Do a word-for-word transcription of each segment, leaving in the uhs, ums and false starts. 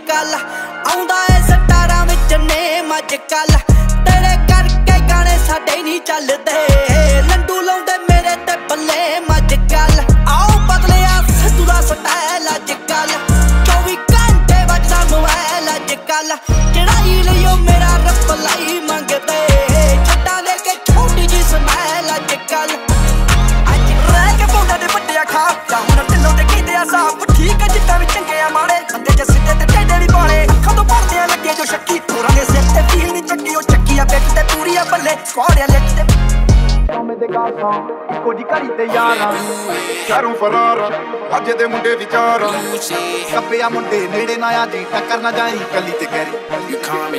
कल आउंदा ए सटारां which name अज कल तेरे करके गाने साडे नहीं चलदे लंडू लाउंदे मेरे ते बल्ले अज कल आओ बदलिया सिद्धू दा स्टाइल अज कल चौबी घंटे वजदा मोबाइल अज कल चढ़ाई लियो मेरा रिप्लाई मंगदे छड्डा लेके छोटी जी स्माइल अज कल अज रह के पौंदे दे वड्डे खा जा हुण ढिल्लों ते कीते आ साफ ठीक है जिद्दां भी चंगे आ माड़े बंदे जे सिद्धे ते टेढ़े भी पाले अखां तो भरदे आ लगे जो शक्की होरां दे सिर ते फील नहीं चक्की ओ चक्की आ बिच ते पूरी आ बल्ले स्क्वाड आ लिट ते ਕਾਮੇ ਦੇ ਗਾਸਾਂ ਇੱਕੋ ਜੀ ਘੜੀ ਤੇ ਯਾਰਾਂ ਸ਼ਹਿਰੋਂ ਫਰਾਰ ਅੱਜ ਦੇ ਮੁੰਡੇ ਵਿਚਾਰਾਂ ਕੱਪਿਆ ਮੁੰਡੇ ਨੇੜੇ ਨਾ ਆ ਜੀ ਟੱਕਰ ਨਾ ਜਾਈ ਕੱਲੀ ਤੇ ਗੈਰੀ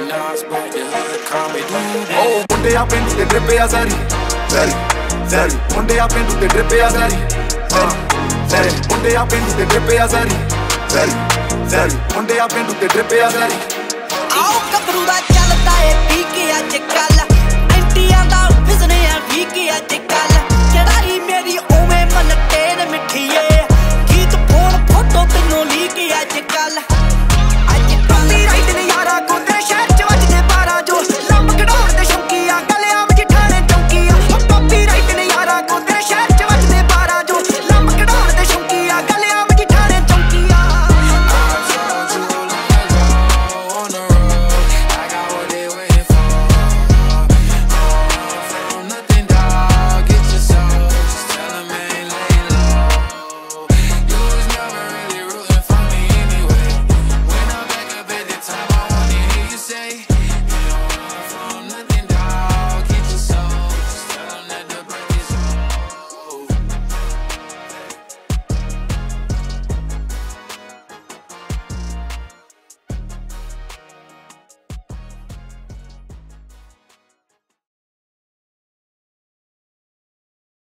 ਓ ਮੁੰਡੇ ਆ ਪਿੰਡ ਤੇ ਡਰਿੱਪਿਆ ਸਾਰੀ ਸਾਰੀ ਸਾਰੀ ਮੁੰਡੇ ਆ ਪਿੰਡ ਤੇ ਡਰਿੱਪਿਆ ਸਾਰੀ ਸਾਰੀ ਸਾਰੀ ਮੁੰਡੇ ਆ ਪਿੰਡ ਤੇ ਡਰਿੱਪਿਆ ਸਾਰੀ ਸਾਰੀ ਸਾਰੀ ਮੁੰਡੇ ਆ ਪਿੰਡ ਤੇ ਡਰਿੱਪਿਆ ਸਾਰੀ आओ कबरू दा चलदा ए पी के अज कल एंटियां दा बिजने आ वी के अज कल चढ़ाई मेरी